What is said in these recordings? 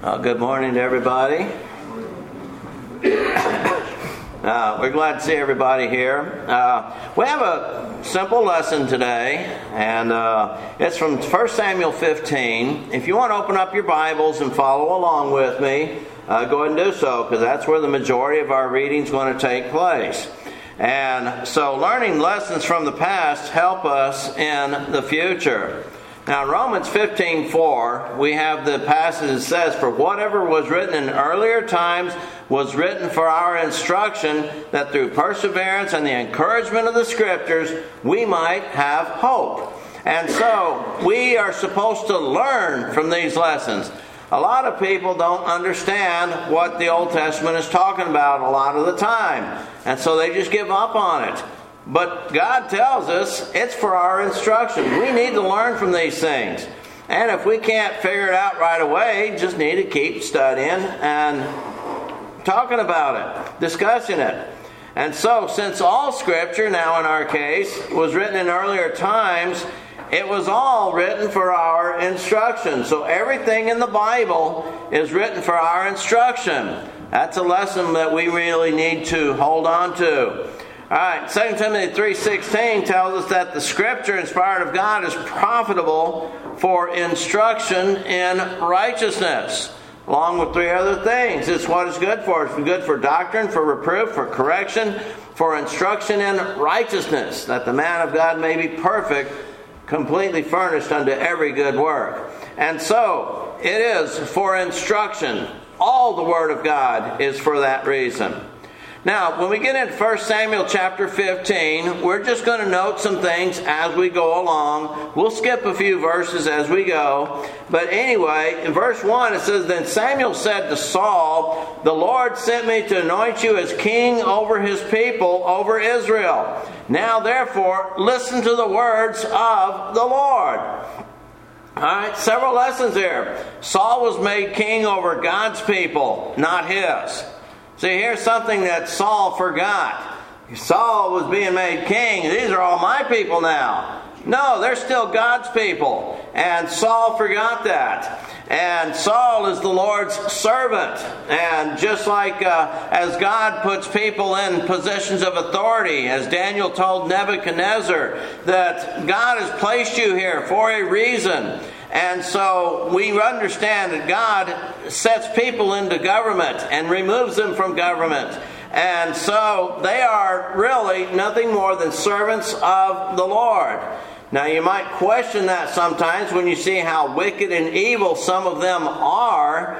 Good morning to everybody. We're glad to see everybody here. We have a simple lesson today, and it's from 1 Samuel 15. If you want to open up your Bibles and follow along with me, go ahead and do so, because that's where the majority of our reading is going to take place. And so learning lessons from the past help us in the future. Now, in Romans 15:4, we have the passage that says, "For whatever was written in earlier times was written for our instruction, that through perseverance and the encouragement of the Scriptures, we might have hope." And so, we are supposed to learn from these lessons. A lot of people don't understand what the Old Testament is talking about a lot of the time. And so they just give up on it. But God tells us it's for our instruction. We need to learn from these things. And if we can't figure it out right away, just need to keep studying and talking about it, discussing it. And so, since all Scripture, now in our case, was written in earlier times, it was all written for our instruction. So everything in the Bible is written for our instruction. That's a lesson that we really need to hold on to. All right, 2 Timothy 3:16 tells us that the Scripture inspired of God is profitable for instruction in righteousness, along with three other things. It's what is good for us. It's good for doctrine, for reproof, for correction, for instruction in righteousness, that the man of God may be perfect, completely furnished unto every good work. And so, it is for instruction. All the Word of God is for that reason. Now, when we get into 1 Samuel chapter 15, we're just going to note some things as we go along. We'll skip a few verses as we go. But anyway, in verse 1 it says, "Then Samuel said to Saul, 'The Lord sent me to anoint you as king over his people, over Israel. Now therefore, listen to the words of the Lord.'" All right, several lessons here. Saul was made king over God's people, not his. See, here's something that Saul forgot. Saul was being made king. These are all my people now. No, they're still God's people. And Saul forgot that. And Saul is the Lord's servant. And just like as God puts people in positions of authority, as Daniel told Nebuchadnezzar, that God has placed you here for a reason. And so we understand that God sets people into government and removes them from government. And so they are really nothing more than servants of the Lord. Now you might question that sometimes when you see how wicked and evil some of them are.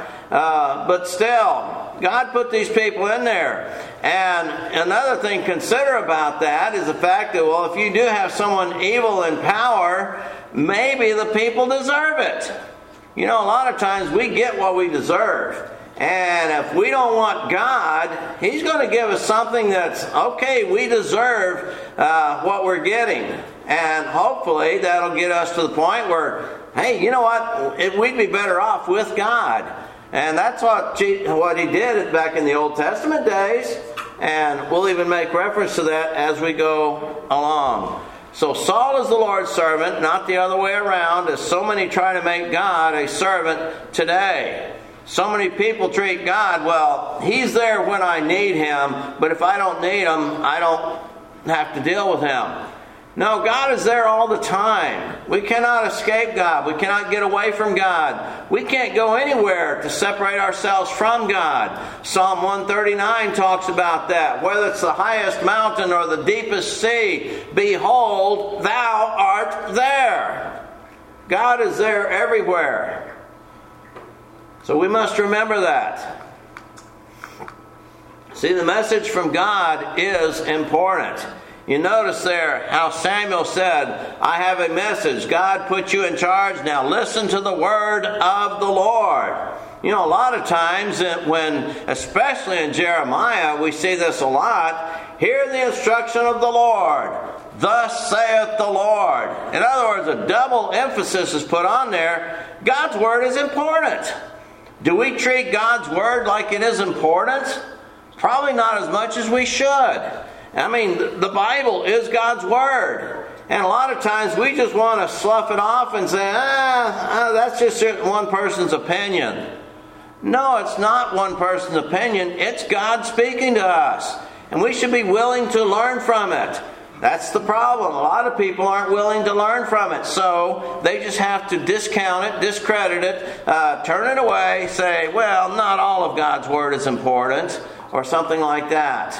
But still, God put these people in there. And another thing to consider about that is the fact that, well, if you do have someone evil in power, maybe the people deserve it. You know, a lot of times we get what we deserve. And if we don't want God, He's going to give us something that's, okay, we deserve what we're getting. And hopefully that'll get us to the point where, hey, you know what? We'd be better off with God. And that's what He did back in the Old Testament days. And we'll even make reference to that as we go along. So Saul is the Lord's servant, not the other way around, as so many try to make God a servant today. So many people treat God, well, He's there when I need Him, but if I don't need Him, I don't have to deal with Him. No, God is there all the time. We cannot escape God. We cannot get away from God. We can't go anywhere to separate ourselves from God. Psalm 139 talks about that. Whether it's the highest mountain or the deepest sea, behold, Thou art there. God is there everywhere. So we must remember that. See, the message from God is important. You notice there how Samuel said, I have a message. God put you in charge. Now listen to the word of the Lord. You know, a lot of times when, especially in Jeremiah, we see this a lot. Hear the instruction of the Lord. Thus saith the Lord. In other words, a double emphasis is put on there. God's word is important. Do we treat God's word like it is important? Probably not as much as we should. I mean, the Bible is God's Word. And a lot of times we just want to slough it off and say, that's just one person's opinion. No, it's not one person's opinion. It's God speaking to us. And we should be willing to learn from it. That's the problem. A lot of people aren't willing to learn from it. So they just have to discount it, discredit it, turn it away, say, well, not all of God's Word is important, or something like that.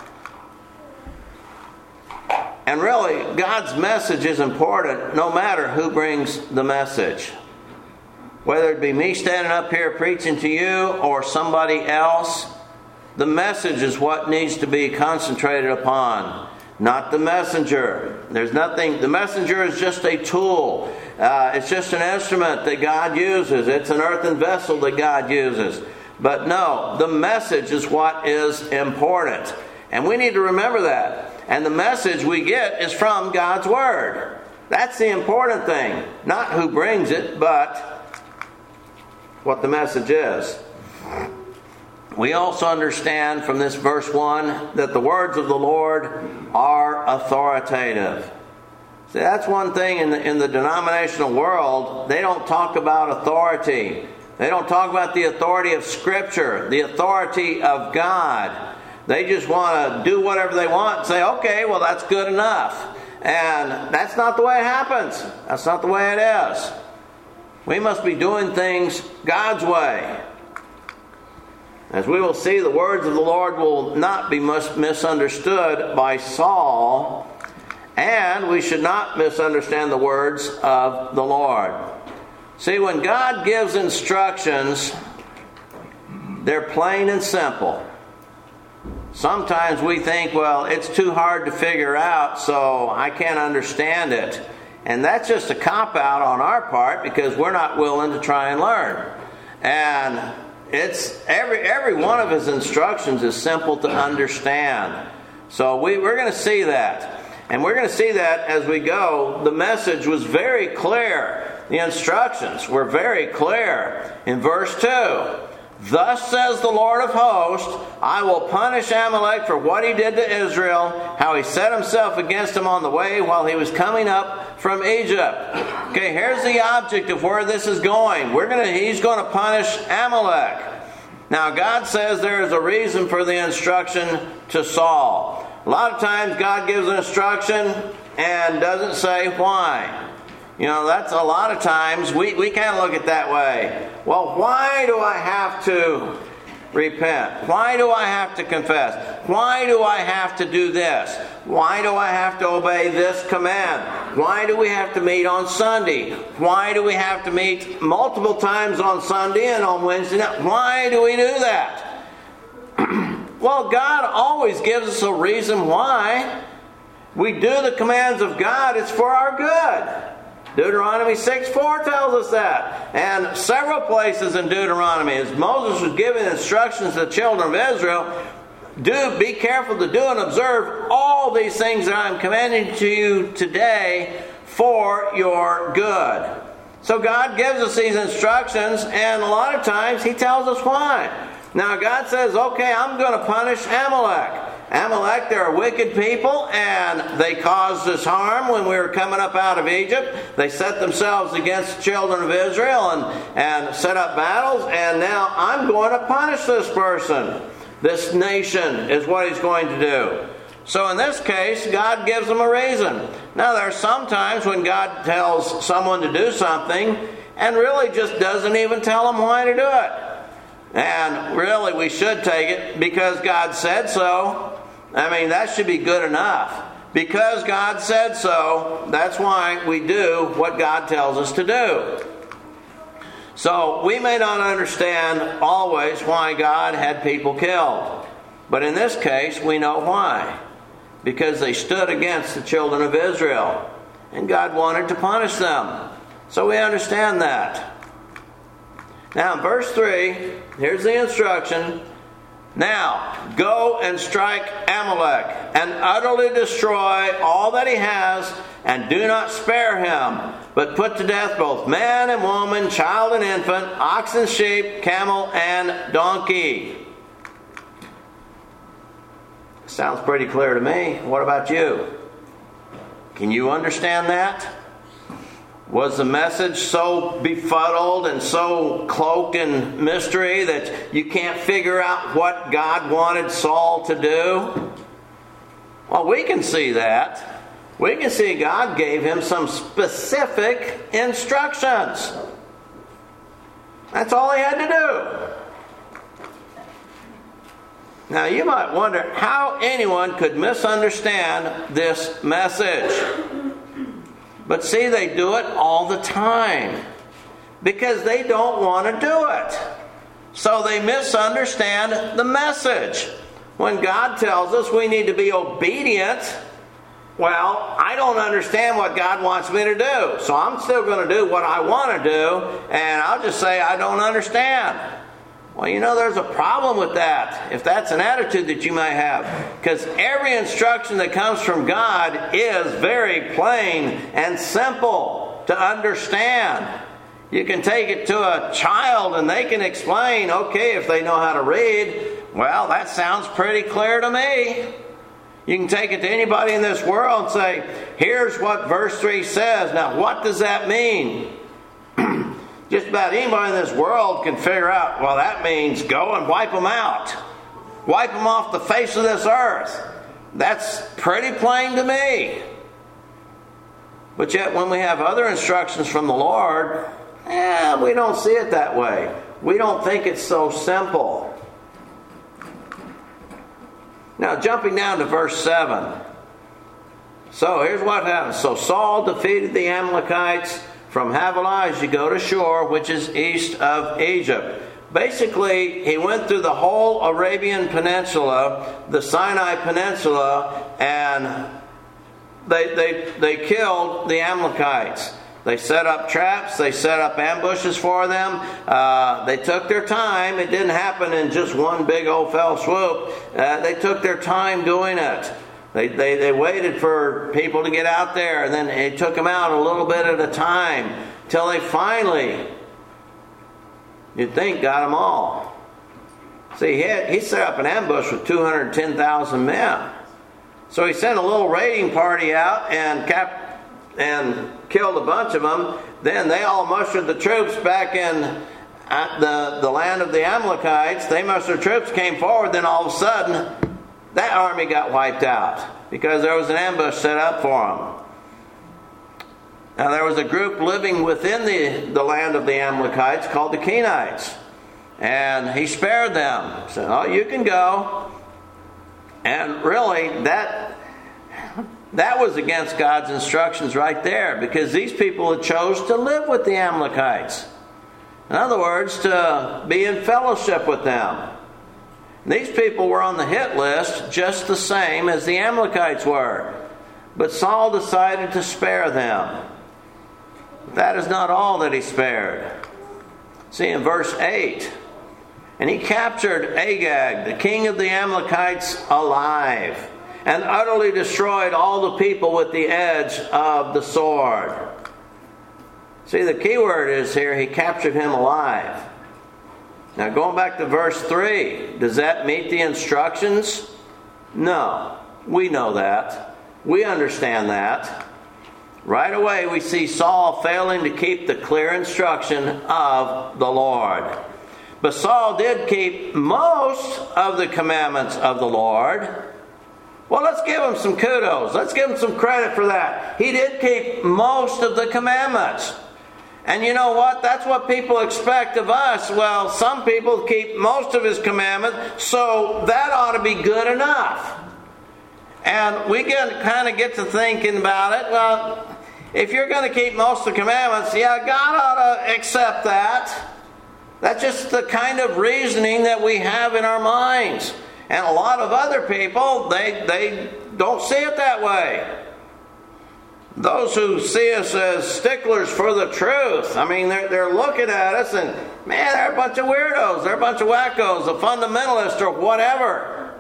And really, God's message is important no matter who brings the message. Whether it be me standing up here preaching to you or somebody else, the message is what needs to be concentrated upon, not the messenger. There's nothing. The messenger is just a tool. It's just an instrument that God uses. It's an earthen vessel that God uses. But no, the message is what is important. And we need to remember that. And the message we get is from God's Word. That's the important thing. Not who brings it, but what the message is. We also understand from this verse 1 that the words of the Lord are authoritative. See, that's one thing in the denominational world. They don't talk about authority. They don't talk about the authority of Scripture, the authority of God. They just want to do whatever they want and say, okay, well, that's good enough. And that's not the way it happens. That's not the way it is. We must be doing things God's way. As we will see, the words of the Lord will not be misunderstood by Saul, and we should not misunderstand the words of the Lord. See, when God gives instructions, they're plain and simple. Sometimes we think, well, it's too hard to figure out, so I can't understand it. And that's just a cop-out on our part because we're not willing to try and learn. And it's every one of his instructions is simple to understand. So we're going to see that. And we're going to see that as we go. The message was very clear. The instructions were very clear. In verse 2, thus says the Lord of hosts, I will punish Amalek for what he did to Israel, how he set himself against him on the way while he was coming up from Egypt. Okay, here's the object of where this is going. He's going to punish Amalek. Now, God says there is a reason for the instruction to Saul. A lot of times God gives an instruction and doesn't say why. You know, that's a lot of times we can't look at it that way. Well, why do I have to repent? Why do I have to confess? Why do I have to do this? Why do I have to obey this command? Why do we have to meet on Sunday? Why do we have to meet multiple times on Sunday and on Wednesday night? Why do we do that? Well, God always gives us a reason why. We do the commands of God. It's for our good. Deuteronomy 6:4 tells us that. And several places in Deuteronomy, as Moses was giving instructions to the children of Israel, be careful to do and observe all these things that I'm commanding to you today for your good. So God gives us these instructions, and a lot of times He tells us why. Now God says, okay, I'm going to punish Amalek. Amalek, they're a wicked people, and they caused us harm when we were coming up out of Egypt. They set themselves against the children of Israel and set up battles, and now I'm going to punish this person. This nation is what He's going to do. So in this case, God gives them a reason. Now there are some times when God tells someone to do something and really just doesn't even tell them why to do it. And really we should take it because God said so. I mean, that should be good enough. Because God said so, that's why we do what God tells us to do. So we may not understand always why God had people killed. But in this case, we know why. Because they stood against the children of Israel. And God wanted to punish them. So we understand that. Now in verse 3, here's the instruction. Now, go and strike Amalek, and utterly destroy all that he has, and do not spare him, but put to death both man and woman, child and infant, ox and sheep, camel and donkey. Sounds pretty clear to me. What about you? Can you understand that? Was the message so befuddled and so cloaked in mystery that you can't figure out what God wanted Saul to do? Well, we can see that. We can see God gave him some specific instructions. That's all he had to do. Now, you might wonder how anyone could misunderstand this message. But see, they do it all the time because they don't want to do it. So they misunderstand the message. When God tells us we need to be obedient, well, I don't understand what God wants me to do. So I'm still going to do what I want to do, and I'll just say I don't understand. Well, you know, there's a problem with that, if that's an attitude that you might have. Because every instruction that comes from God is very plain and simple to understand. You can take it to a child and they can explain, okay, if they know how to read, well, that sounds pretty clear to me. You can take it to anybody in this world and say, here's what verse 3 says. Now, what does that mean? Just about anybody in this world can figure out, well, that means go and wipe them out. Wipe them off the face of this earth. That's pretty plain to me. But yet when we have other instructions from the Lord, we don't see it that way. We don't think it's so simple. Now, jumping down to verse 7. So here's what happens. So Saul defeated the Amalekites from Havilah as you go to Shur, which is east of Egypt. Basically, he went through the whole Arabian Peninsula, the Sinai Peninsula, and they killed the Amalekites. They set up traps. They set up ambushes for them. They took their time. It didn't happen in just one big old fell swoop. They took their time doing it. They waited for people to get out there, and then they took them out a little bit at a time till they finally, you'd think, got them all. See, he set up an ambush with 210,000 men. So he sent a little raiding party out and killed a bunch of them. Then they all mustered the troops back in the land of the Amalekites. They mustered troops, came forward, then all of a sudden that army got wiped out because there was an ambush set up for them. Now there was a group living within the land of the Amalekites called the Kenites. And he spared them. Said, oh, you can go. And really, that was against God's instructions right there, because these people had chose to live with the Amalekites. In other words, to be in fellowship with them. These people were on the hit list just the same as the Amalekites were. But Saul decided to spare them. But that is not all that he spared. See, in verse 8, and he captured Agag, the king of the Amalekites, alive, and utterly destroyed all the people with the edge of the sword. See, the key word is here, he captured him alive. Now, going back to verse 3, does that meet the instructions? No. We know that. We understand that. Right away, we see Saul failing to keep the clear instruction of the Lord. But Saul did keep most of the commandments of the Lord. Well, let's give him some kudos. Let's give him some credit for that. He did keep most of the commandments. And you know what? That's what people expect of us. Well, some people keep most of his commandments, so that ought to be good enough. And we kind of get to thinking about it. Well, if you're going to keep most of the commandments, yeah, God ought to accept that. That's just the kind of reasoning that we have in our minds. And a lot of other people, they don't see it that way. Those who see us as sticklers for the truth, I mean, they're looking at us and, man, they're a bunch of weirdos, they're a bunch of wackos, a fundamentalist or whatever.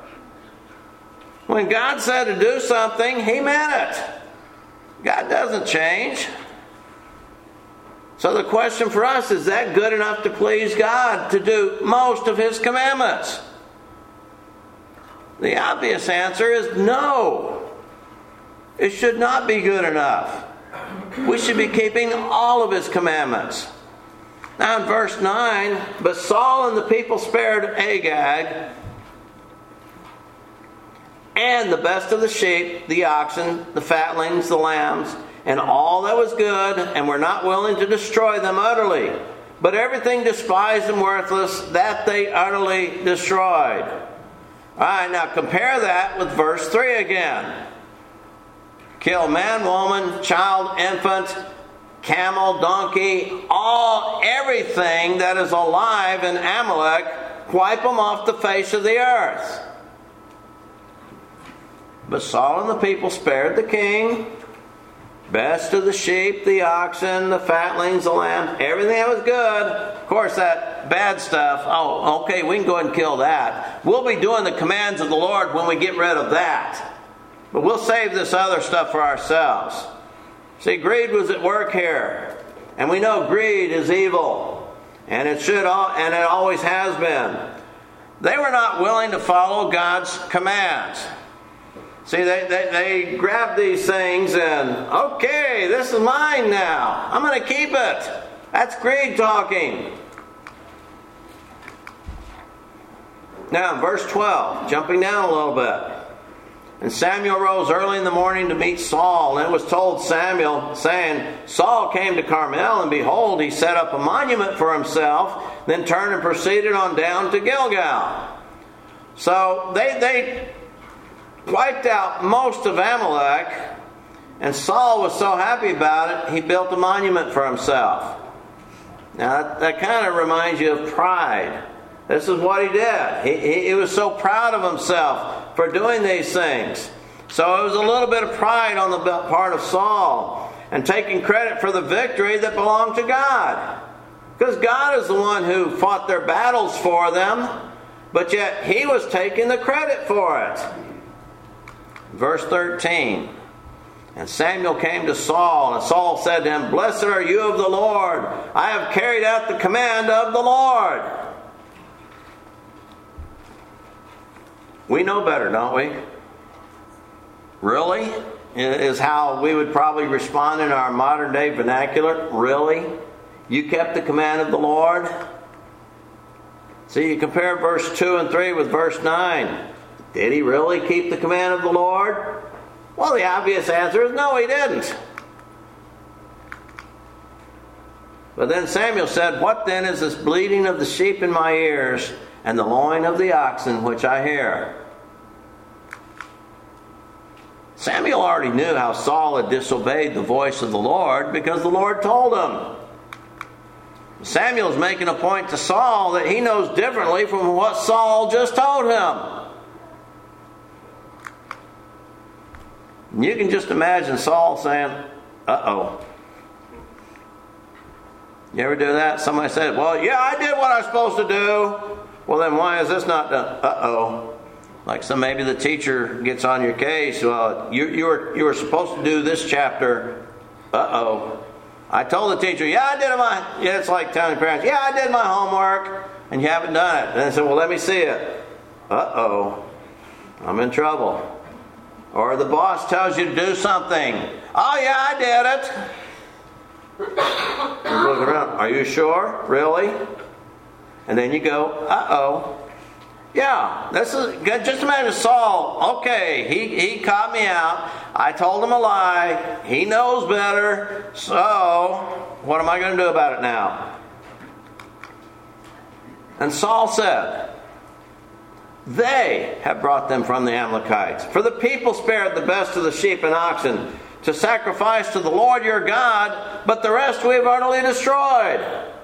When God said to do something, He meant it. God doesn't change. So the question for us, is that good enough to please God to do most of His commandments? The obvious answer is no. It should not be good enough. We should be keeping all of his commandments. Now in verse 9, but Saul and the people spared Agag and the best of the sheep, the oxen, the fatlings, the lambs, and all that was good, and were not willing to destroy them utterly. But everything despised and worthless, that they utterly destroyed. All right, now compare that with verse 3 again. Kill man, woman, child, infant, camel, donkey, everything that is alive in Amalek, wipe them off the face of the earth. But Saul and the people spared the king, best of the sheep, the oxen, the fatlings, the lambs, everything that was good. Of course, that bad stuff, okay, we can go ahead and kill that. We'll be doing the commands of the Lord when we get rid of that. But we'll save this other stuff for ourselves. See, greed was at work here. And we know greed is evil. And it always has been. They were not willing to follow God's commands. See, they grabbed these things and, okay, this is mine now. I'm going to keep it. That's greed talking. Now, in verse 12, jumping down a little bit. And Samuel rose early in the morning to meet Saul. And it was told Samuel, saying, Saul came to Carmel, and behold, he set up a monument for himself, then turned and proceeded on down to Gilgal. So they wiped out most of Amalek, and Saul was so happy about it, he built a monument for himself. Now, that kind of reminds you of pride. This is what he did. He was so proud of himself for doing these things. So it was a little bit of pride on the part of Saul, and taking credit for the victory that belonged to God. Because God is the one who fought their battles for them, but yet he was taking the credit for it. Verse 13. And Samuel came to Saul, and Saul said to him, Blessed are you of the Lord. I have carried out the command of the Lord. We know better, don't we? Really? Is how we would probably respond in our modern day vernacular. Really? You kept the command of the Lord? See, you compare verse 2 and 3 with verse 9. Did he really keep the command of the Lord? Well, the obvious answer is no, he didn't. But then Samuel said, What then is this bleating of the sheep in my ears, and the lowing of the oxen which I hear? Samuel already knew how Saul had disobeyed the voice of the Lord, because the Lord told him. Samuel's making a point to Saul that he knows differently from what Saul just told him. You can just imagine Saul saying, uh-oh. You ever do that? Somebody said, well, yeah, I did what I was supposed to do. Well, then why is this not done? Uh-oh. Like maybe the teacher gets on your case. Well, you were supposed to do this chapter. Uh-oh. I told the teacher, it's like telling your parents, I did my homework, and you haven't done it. And they said, well, let me see it. Uh-oh. I'm in trouble. Or the boss tells you to do something. Oh, yeah, I did it. You look around. Are you sure? Really? And then you go, uh-oh. Yeah, this is just imagine Saul. Okay, he caught me out. I told him a lie. He knows better. So, what am I going to do about it now? And Saul said, They have brought them from the Amalekites. For the people spared the best of the sheep and oxen to sacrifice to the Lord your God, but the rest we have utterly destroyed.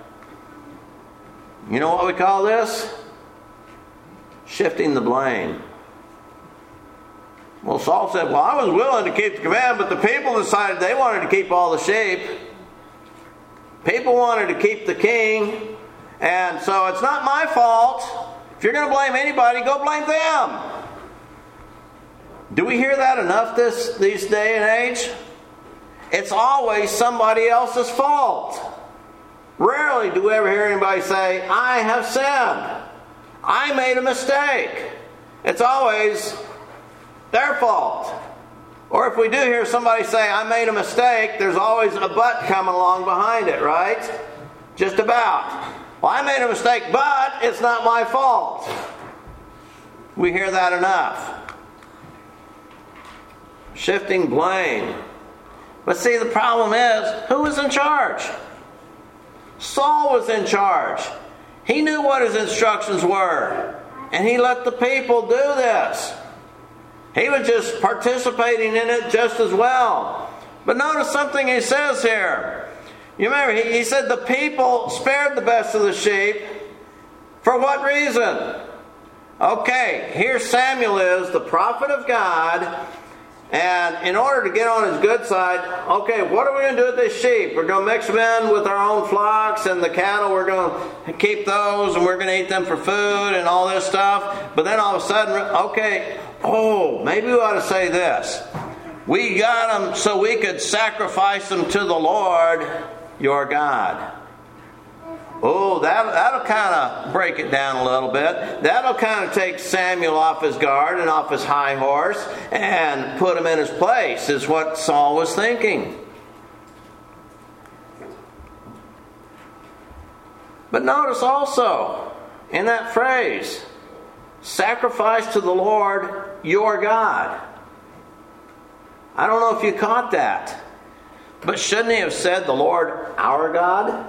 You know what we call this? Shifting the blame. Well, Saul said, well, I was willing to keep the command, but the people decided they wanted to keep all the sheep. People wanted to keep the king, and so it's not my fault. If you're going to blame anybody, go blame them. Do we hear that enough these day and age? It's always somebody else's fault. Rarely do we ever hear anybody say, I have sinned. I made a mistake. It's always their fault. Or if we do hear somebody say, I made a mistake, there's always a but coming along behind it, right? Just about. Well, I made a mistake, but it's not my fault. We hear that enough. Shifting blame. But see, the problem is, who was in charge? Saul was in charge. He knew what his instructions were. And he let the people do this. He was just participating in it just as well. But notice something he says here. You remember, he said the people spared the best of the sheep. For what reason? Okay, here Samuel is, the prophet of God. And in order to get on his good side, okay, what are we going to do with this sheep? We're going to mix them in with our own flocks, and the cattle, we're going to keep those, and we're going to eat them for food and all this stuff. But then all of a sudden, okay, maybe we ought to say this. We got them so we could sacrifice them to the Lord, your God. That'll kind of break it down a little bit. That'll kind of take Samuel off his guard and off his high horse and put him in his place, is what Saul was thinking. But notice also, in that phrase, sacrifice to the Lord your God. I don't know if you caught that. But shouldn't he have said the Lord our God?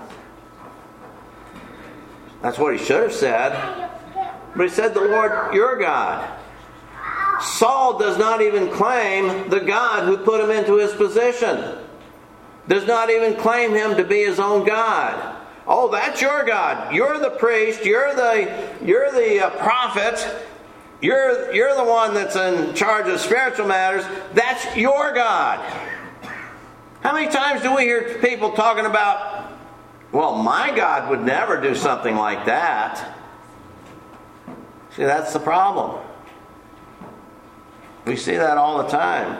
That's what he should have said. But he said the Lord your God. Saul does not even claim the God who put him into his position. Does not even claim him to be his own God. Oh, that's your God. You're the priest. You're the prophet. You're the one that's in charge of spiritual matters. That's your God. How many times do we hear people talking about, well, my God would never do something like that? See, that's the problem. We see that all the time.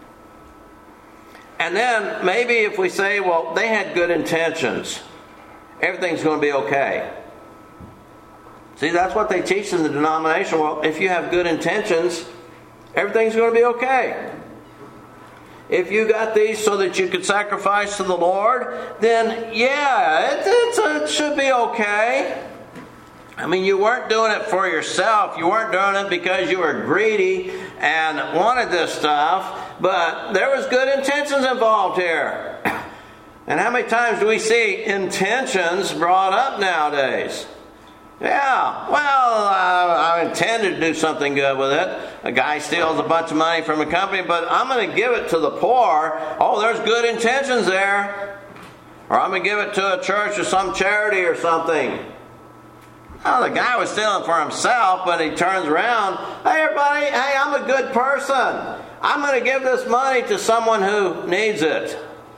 And then maybe if we say, well, they had good intentions, everything's going to be okay. See, that's what they teach in the denomination. Well, if you have good intentions, everything's going to be okay. If you got these so that you could sacrifice to the Lord, then yeah, it should be okay. I mean, you weren't doing it for yourself. You weren't doing it because you were greedy and wanted this stuff. But there was good intentions involved here. And how many times do we see intentions brought up nowadays? Yeah, well, I intended to do something good with it. A guy steals a bunch of money from a company, but I'm going to give it to the poor. Oh, there's good intentions there. Or I'm going to give it to a church or some charity or something. Oh, the guy was stealing for himself, but he turns around. Hey, everybody, I'm a good person. I'm going to give this money to someone who needs it.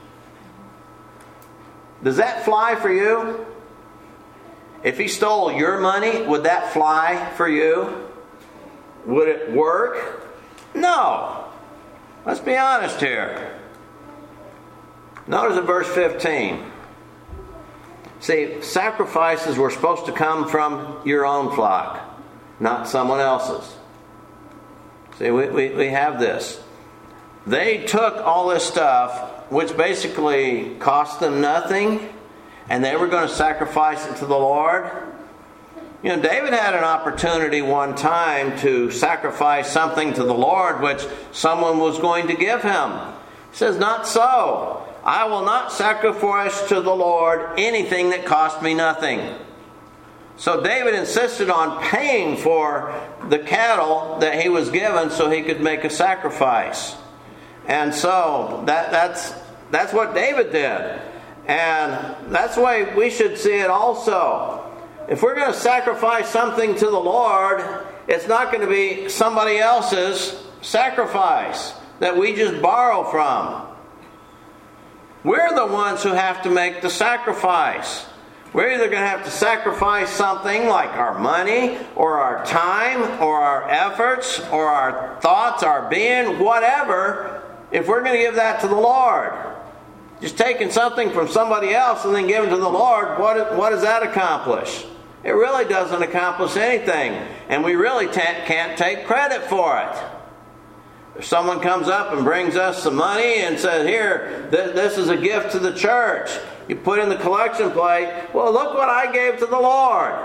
Does that fly for you? If he stole your money, would that fly for you? Would it work? No. Let's be honest here. Notice in verse 15. See, sacrifices were supposed to come from your own flock, not someone else's. See, we have this. They took all this stuff, which basically cost them nothing, and they were going to sacrifice it to the Lord. You know, David had an opportunity one time to sacrifice something to the Lord which someone was going to give him. He says, not so. I will not sacrifice to the Lord anything that cost me nothing. So David insisted on paying for the cattle that he was given so he could make a sacrifice. And so that's what David did. And that's the way we should see it also. If we're going to sacrifice something to the Lord, it's not going to be somebody else's sacrifice that we just borrow from. We're the ones who have to make the sacrifice. We're either going to have to sacrifice something like our money or our time or our efforts or our thoughts, our being, whatever, if we're going to give that to the Lord. Just taking something from somebody else and then giving to the Lord, what does that accomplish? It really doesn't accomplish anything. And we really can't take credit for it. If someone comes up and brings us some money and says, here, this is a gift to the church. You put in the collection plate, well, look what I gave to the Lord.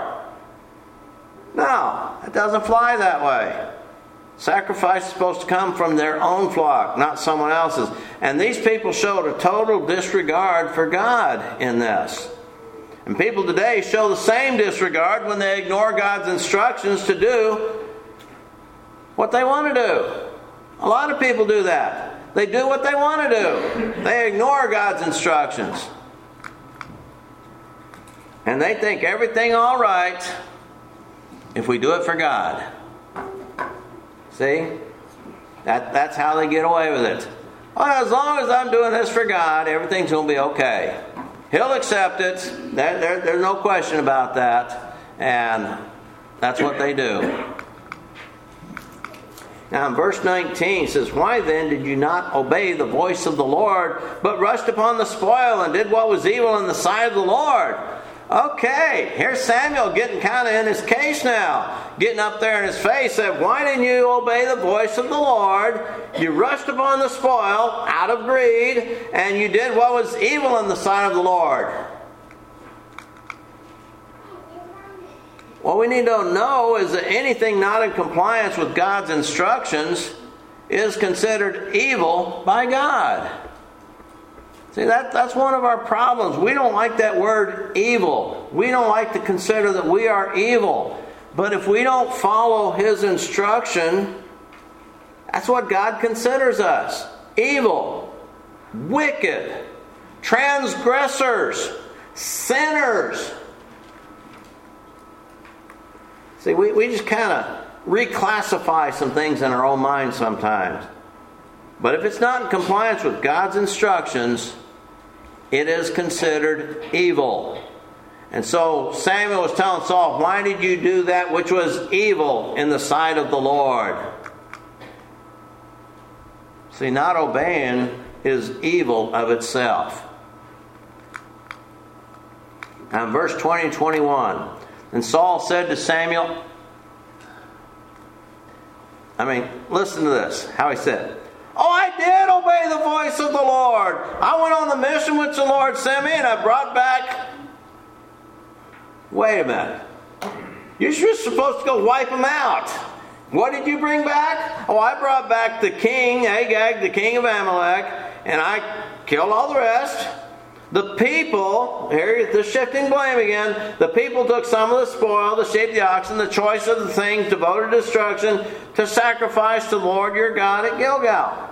No, it doesn't fly that way. Sacrifice is supposed to come from their own flock, not someone else's. And these people showed a total disregard for God in this. And people today show the same disregard when they ignore God's instructions to do what they want to do. A lot of people do that. They do what they want to do. They ignore God's instructions. And they think everything all right if we do it for God. See? That's how they get away with it. Well, as long as I'm doing this for God, everything's going to be okay. He'll accept it. There's no question about that. And that's what they do. Now in verse 19 it says, why then did you not obey the voice of the Lord, but rushed upon the spoil and did what was evil in the sight of the Lord? Okay, here's Samuel getting kind of in his case now. Getting up there in his face, said, why didn't you obey the voice of the Lord? You rushed upon the spoil out of greed, and you did what was evil in the sight of the Lord. What we need to know is that anything not in compliance with God's instructions is considered evil by God. See, that's one of our problems. We don't like that word evil. We don't like to consider that we are evil. But if we don't follow His instruction, that's what God considers us. Evil, wicked, transgressors, sinners. See, we just kind of reclassify some things in our own minds sometimes. But if it's not in compliance with God's instructions, it is considered evil. And so Samuel was telling Saul, why did you do that which was evil in the sight of the Lord? See, not obeying is evil of itself. Now in verse 20 and 21, and Saul said to Samuel, listen to this, how he said, oh, I did obey the voice of the Lord. I went on the mission which the Lord sent me, and I brought back... Wait a minute. You're just supposed to go wipe them out. What did you bring back? Oh, I brought back the king, Agag, the king of Amalek, and I killed all the rest. The people, here the shifting blame again, the people took some of the spoil, the sheep, the oxen, the choice of the things devoted to destruction, to sacrifice to the Lord your God at Gilgal.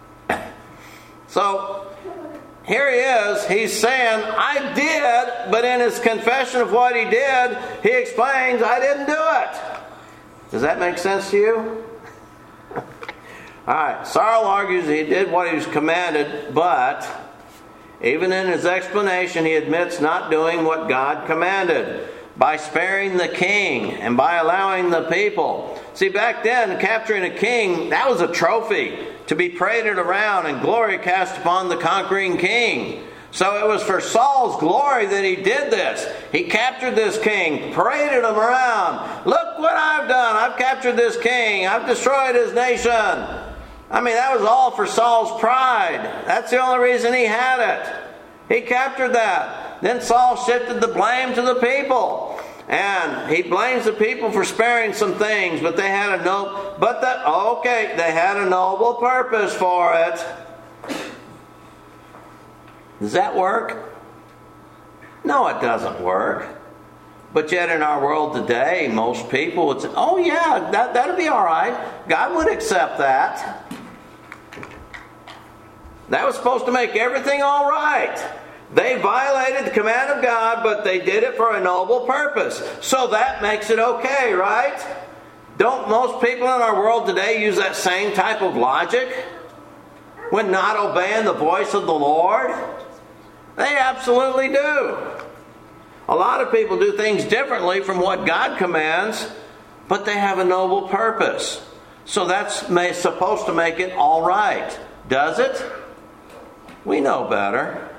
So, here he is, he's saying, I did, but in his confession of what he did, he explains, I didn't do it. Does that make sense to you? Alright, Saul argues he did what he was commanded, but even in his explanation, he admits not doing what God commanded by sparing the king and by allowing the people. See, back then, capturing a king, that was a trophy to be paraded around and glory cast upon the conquering king. So it was for Saul's glory that he did this. He captured this king, paraded him around. Look what I've done. I've captured this king. I've destroyed his nation. That was all for Saul's pride. That's the only reason he had it. He captured that. Then Saul shifted the blame to the people. And he blames the people for sparing some things, but they had a they had a noble purpose for it. Does that work? No, it doesn't work. But yet in our world today, most people would say, oh yeah, that'll be all right. God would accept that. That was supposed to make everything all right. They violated the command of God, but they did it for a noble purpose. So that makes it okay, right? Don't most people in our world today use that same type of logic when not obeying the voice of the Lord? They absolutely do. A lot of people do things differently from what God commands, but they have a noble purpose. So that's supposed to make it all right. Does it? We know better.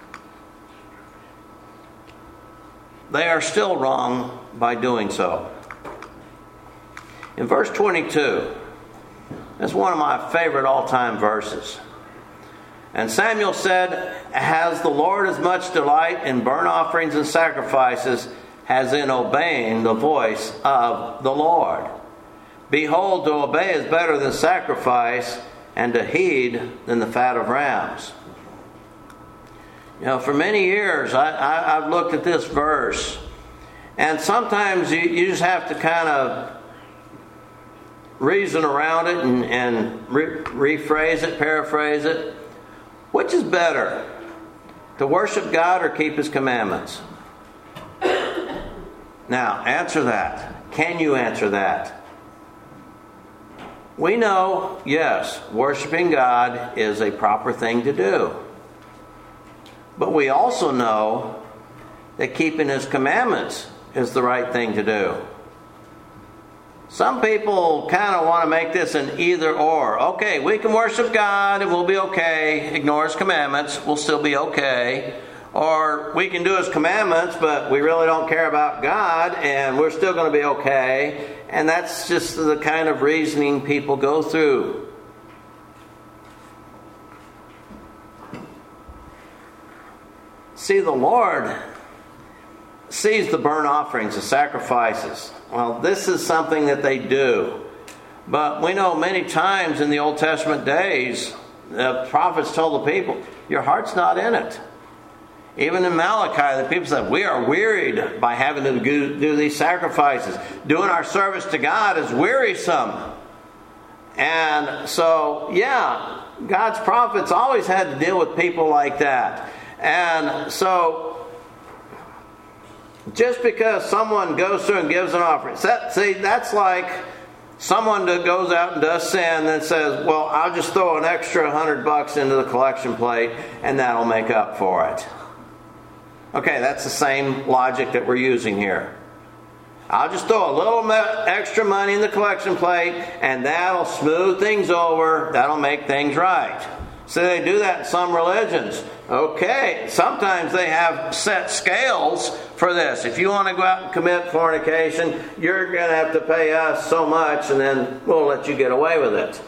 They are still wrong by doing so. In verse 22, It's one of my favorite all-time verses. And Samuel said, "Has the Lord as much delight in burnt offerings and sacrifices as in obeying the voice of the Lord? Behold, to obey is better than sacrifice, and to heed than the fat of rams." You know, for many years I've looked at this verse, and sometimes you just have to kind of reason around it and rephrase it, paraphrase it. Which is better, to worship God or keep His commandments? Now, answer that. Can you answer that? We know, yes, worshiping God is a proper thing to do. But we also know that keeping His commandments is the right thing to do. Some people kind of want to make this an either or. Okay, we can worship God and we'll be okay. Ignore His commandments, we'll still be okay. Or we can do His commandments, but we really don't care about God and we're still going to be okay. And that's just the kind of reasoning people go through. See, the Lord sees the burnt offerings, the sacrifices. Well, this is something that they do. But we know many times in the Old Testament days, the prophets told the people, your heart's not in it. Even in Malachi, the people said, we are wearied by having to do these sacrifices. Doing our service to God is wearisome. And so, yeah, God's prophets always had to deal with people like that. And so, just because someone goes through and gives an offering, that's like someone that goes out and does sin and says, well, I'll just throw an extra $100 into the collection plate and that'll make up for it. Okay, that's the same logic that we're using here. I'll just throw a little extra money in the collection plate and that'll smooth things over, that'll make things right. So they do that in some religions. Okay, sometimes they have set scales for this. If you want to go out and commit fornication, you're going to have to pay us so much and then we'll let you get away with it.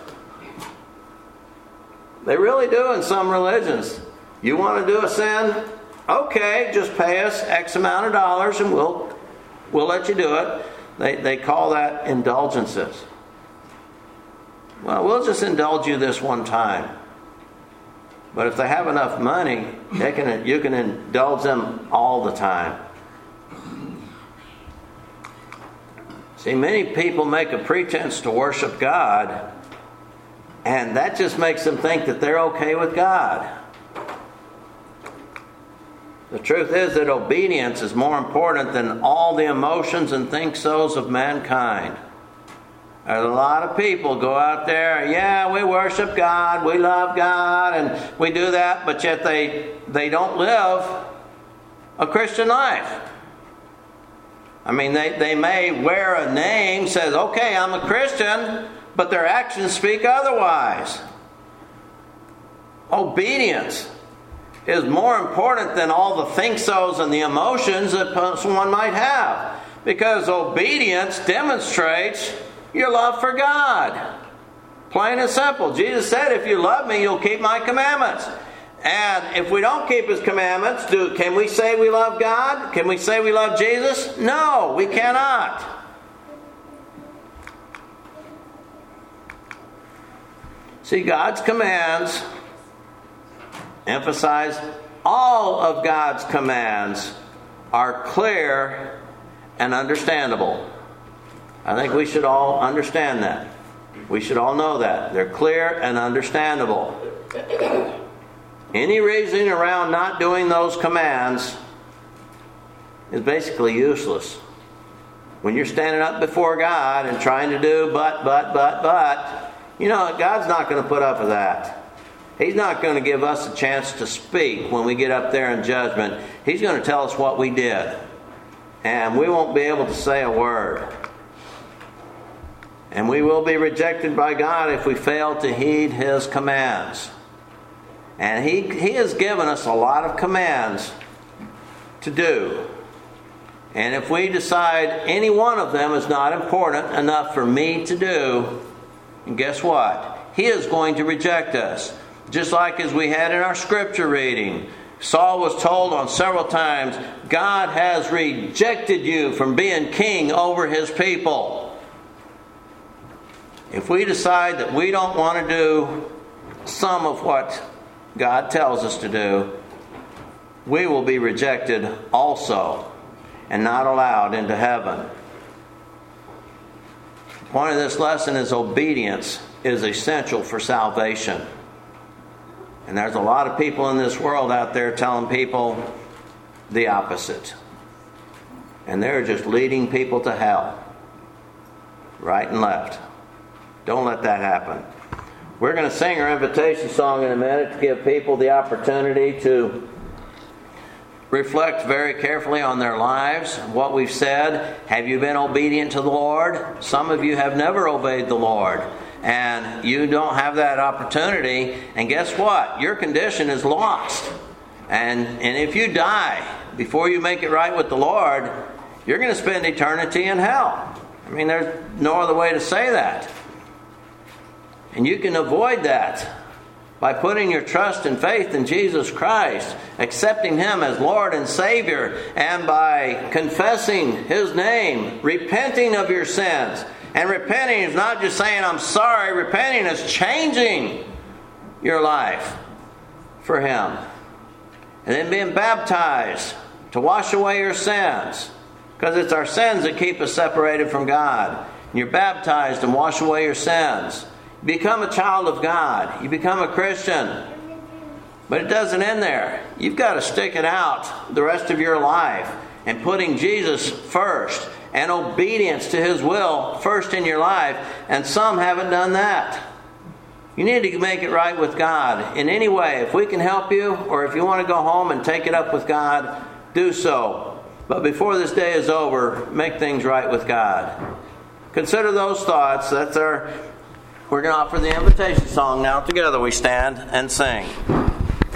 They really do in some religions. You want to do a sin? Okay, just pay us X amount of dollars and we'll let you do it. They call that indulgences. Well, we'll just indulge you this one time. But if they have enough money, you can indulge them all the time. See, many people make a pretense to worship God, and that just makes them think that they're okay with God. The truth is that obedience is more important than all the emotions and think-sos of mankind. There's a lot of people go out there, yeah, we worship God, we love God, and we do that, but yet they don't live a Christian life. I mean, they may wear a name, says, okay, I'm a Christian, but their actions speak otherwise. Obedience is more important than all the think-sos and the emotions that someone might have. Because obedience demonstrates your love for God. Plain and simple. Jesus said, if you love me, you'll keep my commandments. And if we don't keep His commandments, can we say we love God? Can we say we love Jesus? No, we cannot. See, God's commands emphasize all of God's commands are clear and understandable. I think we should all understand that. We should all know that. They're clear and understandable. Any reasoning around not doing those commands is basically useless. When you're standing up before God and trying to do but, you know, God's not going to put up with that. He's not going to give us a chance to speak when we get up there in judgment. He's going to tell us what we did. And we won't be able to say a word. And we will be rejected by God if we fail to heed His commands. And He has given us a lot of commands to do. And if we decide any one of them is not important enough for me to do, And guess what? He is going to reject us. Just like as we had in our scripture reading, Saul was told on several times, God has rejected you from being king over his people. If we decide that we don't want to do some of what God tells us to do, we will be rejected also and not allowed into heaven. The point of this lesson is obedience is essential for salvation. And there's a lot of people in this world out there telling people the opposite. And they're just leading people to hell. Right and left. Don't let that happen. We're going to sing our invitation song in a minute to give people the opportunity to reflect very carefully on their lives, what we've said. Have you been obedient to the Lord? Some of you have never obeyed the Lord. And you don't have that opportunity. And guess what? Your condition is lost. And if you die before you make it right with the Lord, you're going to spend eternity in hell. I mean, there's no other way to say that. And you can avoid that by putting your trust and faith in Jesus Christ, accepting Him as Lord and Savior, and by confessing His name, repenting of your sins. And repenting is not just saying, I'm sorry. Repenting is changing your life for Him. And then being baptized to wash away your sins. Because it's our sins that keep us separated from God. And you're baptized and wash away your sins. You become a child of God. You become a Christian. But it doesn't end there. You've got to stick it out the rest of your life. And putting Jesus first. And obedience to His will first in your life. And some haven't done that. You need to make it right with God in any way. If we can help you, or if you want to go home and take it up with God, do so. But before this day is over, make things right with God. Consider those thoughts. We're going to offer the invitation song now. Together we stand and sing.